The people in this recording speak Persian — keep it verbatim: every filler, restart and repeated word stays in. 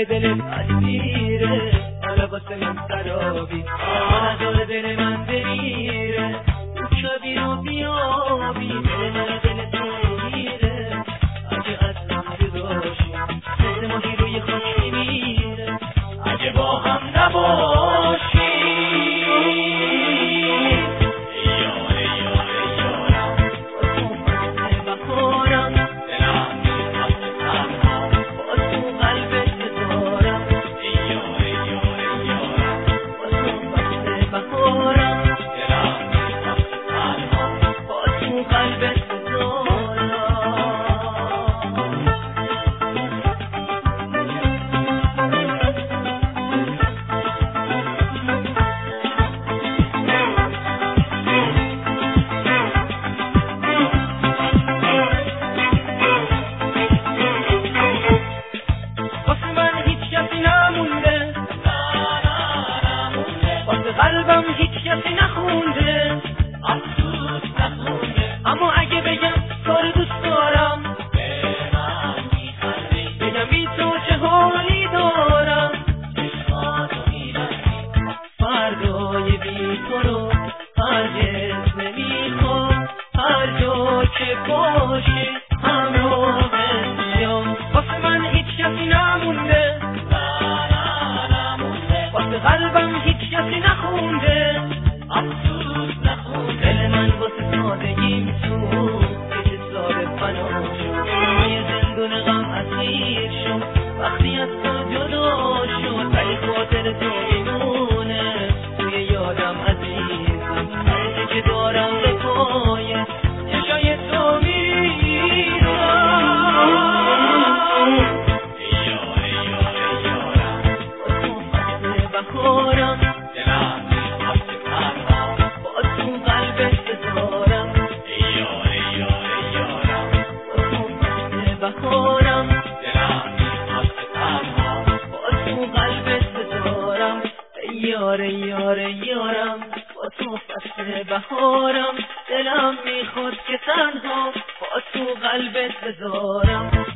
های دلت اسیره، حالا واسه من سرابی نداره دل من بمیره، شبی رو بیابی دل من دل تو میگیره، اگه از من جداشی مثل ماهی روی خاک میمیره، اگه با هم نباشی قلبم هیچ کسی نخونده، افسوس نخونده، اما اگه بگم تو رو دوست دارم به من میخندی، بگم بی تو چه حالی دارم چشماتو میبندی، فردای بی تو رو هرگز نمیخوام، هر جا که باشی همراهت میام، واسه من هیچ کسی نمونده، واسه قلبم هیچ کسی نخونده، افسوس نخونده، دل من واسه سادگیم سوخت که ساده فنا شد، توی زندون غم اسیر شد، وقتی از تو جدا شد، ولی خاطر تو میمونه توی یادم عزیزم، هرچی که دارم به پای چشای تو میریزم، بخورم دلم میخواست تنها با تو قلبت بذارم، یاره یاره یارم با تو فصل بخورم دلم میخواست تنها با تو قلبت بذارم، یاره یاره یارم با تو فصل بهارم، دلم میخواد که تنها با تو قلبت بذارم.